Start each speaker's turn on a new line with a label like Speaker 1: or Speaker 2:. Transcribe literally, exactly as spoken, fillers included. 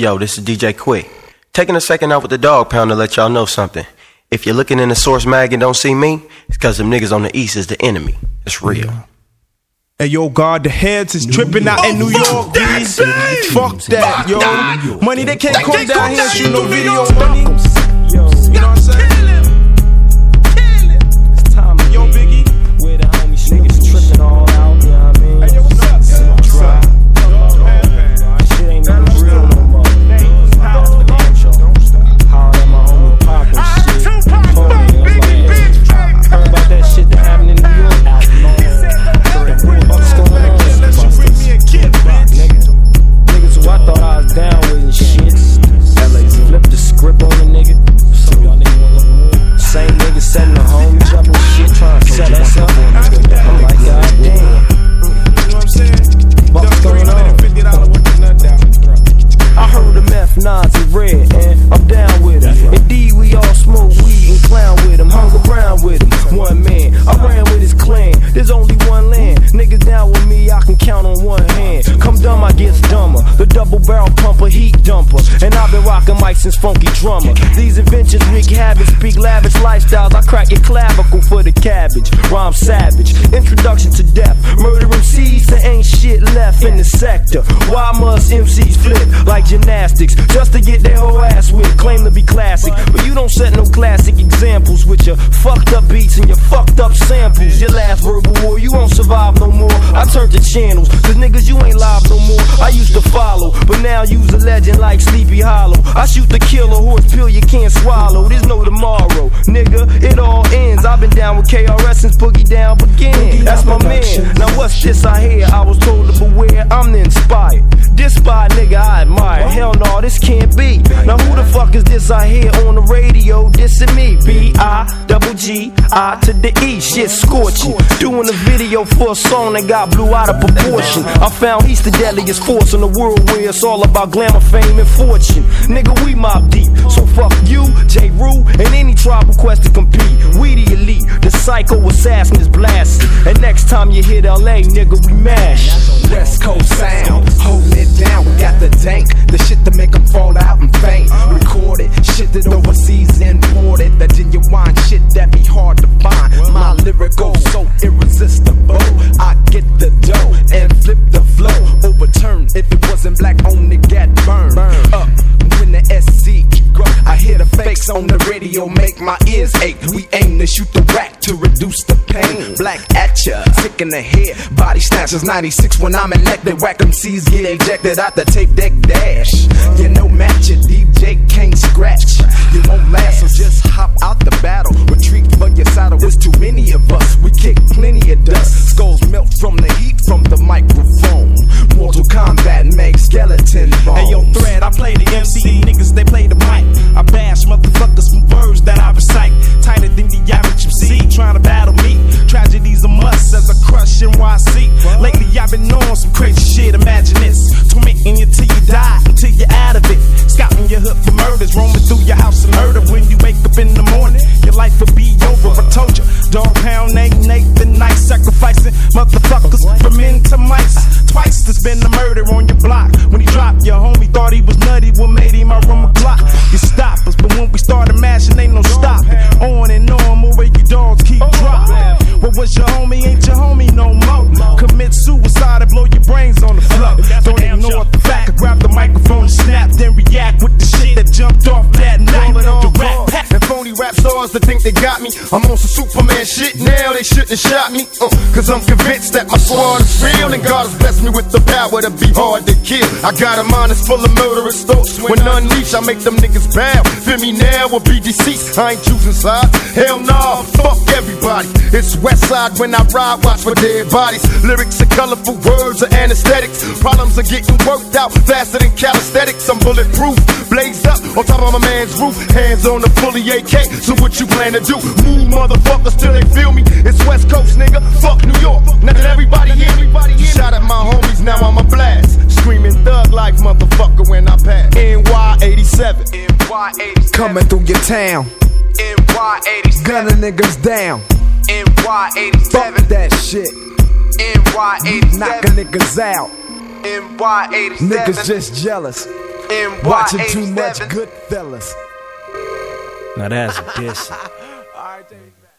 Speaker 1: Yo, this is D J Quick. Taking a second out with the dog pound to let y'all know something. If you're looking in the source mag and don't see me, it's cause them niggas on the east is the enemy. It's real.
Speaker 2: Yeah. Hey yo, God, the heads is tripping out in New York, B. Fuck that, yo. Money, they can't come down here and shoot no video money. Yo, you know what I'm saying? It's time, yo, Biggie. Where the homies niggas tripping all out, you know what I mean? Hey yo, what's up? Try. Shit ain't even real no more. Hard at my homie Pop and shit. Told me, I was like, yo, heard about that shit that happened in New York. What's going on? Niggas who I thought I was down with and shit. L A flip the script on a nigga. Same niggas setting the homies up and shit, trying to set us up. I'm like, God damn. You know what I'm saying? What's going on? I heard the meth nods is red, and I'm down with it. Indeed, we all smoke weed and clown with him, hung around with him. One man, I ran with his clan. There's only one land. Niggas down with me, I can count on one hand. Come dumb, I get dumber. The double barrel pumper, heat dumper. And I've been rocking mics since Funky Drummer. These inventions wreak havoc, speak lavish lifestyles. I crack your clavicle for the cabbage. Rhyme savage, introduction to death. Murder M Cs, there ain't shit left in the sector. Why must M Cs flip like gymnastics just to get their whole ass whipped? Claim to be classic, but you don't set no classic examples with your fucked up beats and your fucked up samples. Your last verbal war, you won't survive no more. I turned to channels, cause niggas you ain't live no more. I used to follow, but now you's a legend like Sleepy Hollow. I shoot the killer horse pill you can't swallow. There's no tomorrow, nigga, it all ends. I've been down with K R S since Boogie Down began. That's my man. Now what's this I hear? I was told to beware, I'm the inspired. This spy nigga I admire. Hell no, this can't be. Now who the fuck is this I hear on the radio? This is me, B I double G I to the E. Shit scorching. Doing a video for a song that got blew out of proportion. I found he's the deadliest force in the world where it's all about glamour, fame, and fortune. Nigga, we mob deep. So fuck you, J. Rue, and any tribal quest to compete. We the elite. The psycho assassin is blasted. And next time you hit L A, nigga, we mash.
Speaker 3: West Coast sound, holding it down. We got the dank, the shit to make them fall out and faint. Recorded, shit that overseas imported. That genuine shit that be hard to find. My lyrical so irresistible. I get the dough and flip the flow. Overturn if it wasn't black on it get burned. Up when the S C go. I hear the fakes on the radio make my ears ache. We aim to shoot the whack to reduce the pain. Black at ya, sick in the head. Body snatchers ninety-six when I'm elected. Whack M Cs get ejected out the tape deck dash. You know match your D J can't scratch. You won't last, so just hop out the battle. Retreat for your saddle. There's too many of us. We kick plenty of dust. Skulls melt from the heat from the microphone. Mortal Kombat make skeleton bones.
Speaker 2: Hey yo, Thread, I play the M C. Niggas, they play the mic. I bash motherfuckers from words that I recite. Tighter than the average M C trying to battle me. Tragedies a must as I crush N Y C. Lately I've been on some crazy shit. Imagine this, tormenting you till you die, until you're out of it. Scouting your hood for murders, roaming through your house and murder. When you wake up in the morning, your life will be over. I told you, dog pound ain't Nathan night, sacrificing motherfuckers from men to mice. Twice there's been a murder on your block. When he dropped, your homie thought he was nutty. What made him out from a clock? You stop us, but when we started mashing, ain't no stopping. On and on, more where you dogs keep dropping. What was your homie? Ain't your homie no more. Commit suicide and blow your brains on the floor. Don't ignore the fact. I grab the microphone and snap, then react with the shit that jumped off that night. The rap pack.
Speaker 4: And phony rap stars that think they got me. I'm on some Superman shit now, they shouldn't have shot me. Uh, Cause I'm convinced that my squad is real. And God has blessed me with the power to be hard to kill. I got a mind that's full of murderous thoughts. When unleashed, I make them niggas bow. Feel me now or be deceased. I ain't choosing sides. Hell nah, fuck everybody. It's West Side when I ride, watch for dead bodies. Lyrics are colorful, words are anesthetics. Problems are getting worked out faster than calisthenics. I'm bulletproof, blaze up on top of my man's roof. Hands on the fully A K, so what you plan to do? Move motherfuckers till they feel me. It's West Coast, nigga, fuck New York. Now that everybody hear me, shout at my homies, now I'm a blast. Screaming thug life, motherfucker, when I pass. N Y eighty-seven, N Y eighty-seven,
Speaker 3: coming through your town.
Speaker 4: N Y eighty-seven,
Speaker 3: gunning niggas down.
Speaker 4: N Y eighty-seven,
Speaker 3: fuck that shit.
Speaker 4: N Y eighty-seven,
Speaker 3: knocking niggas out.
Speaker 4: N Y eighty-seven,
Speaker 3: niggas just jealous. Watching too much Goodfellas.
Speaker 2: Now that's a dish.
Speaker 3: All right,